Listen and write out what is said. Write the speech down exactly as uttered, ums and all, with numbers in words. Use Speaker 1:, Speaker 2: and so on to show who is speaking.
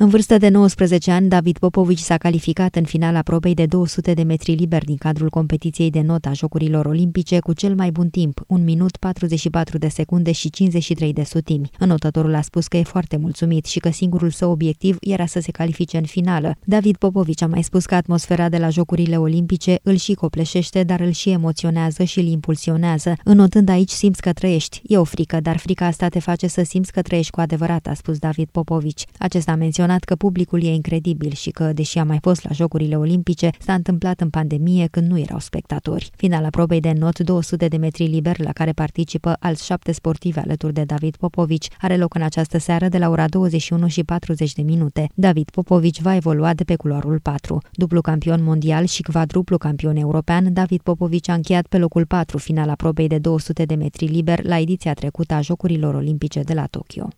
Speaker 1: În vârstă de nouăsprezece ani, David Popovici s-a calificat în finala probei de două sute de metri liber din cadrul competiției de not a Jocurilor Olimpice cu cel mai bun timp, un minut patruzeci și patru de secunde și cincizeci și trei de sutimi. Înotătorul a spus că e foarte mulțumit și că singurul său obiectiv era să se califice în finală. David Popovici a mai spus că atmosfera de la Jocurile Olimpice îl și copleșește, dar îl și emoționează și îl impulsionează. Înotând aici simți că trăiești. E o frică, dar frica asta te face să simți că trăiești cu adevărat, a spus David Popovici. Acesta a menționat că publicul e incredibil și că, deși a mai fost la Jocurile Olimpice, s-a întâmplat în pandemie când nu erau spectatori. Finala probei de not două sute de metri liber, la care participă alți șapte sportivi alături de David Popovici, are loc în această seară de la ora douăzeci și unu și patruzeci de minute. David Popovici va evolua de pe culoarul patru. Dublu campion mondial și quadruplu campion european, David Popovici a încheiat pe locul patru finala probei de două sute de metri liber la ediția trecută a Jocurilor Olimpice de la Tokyo.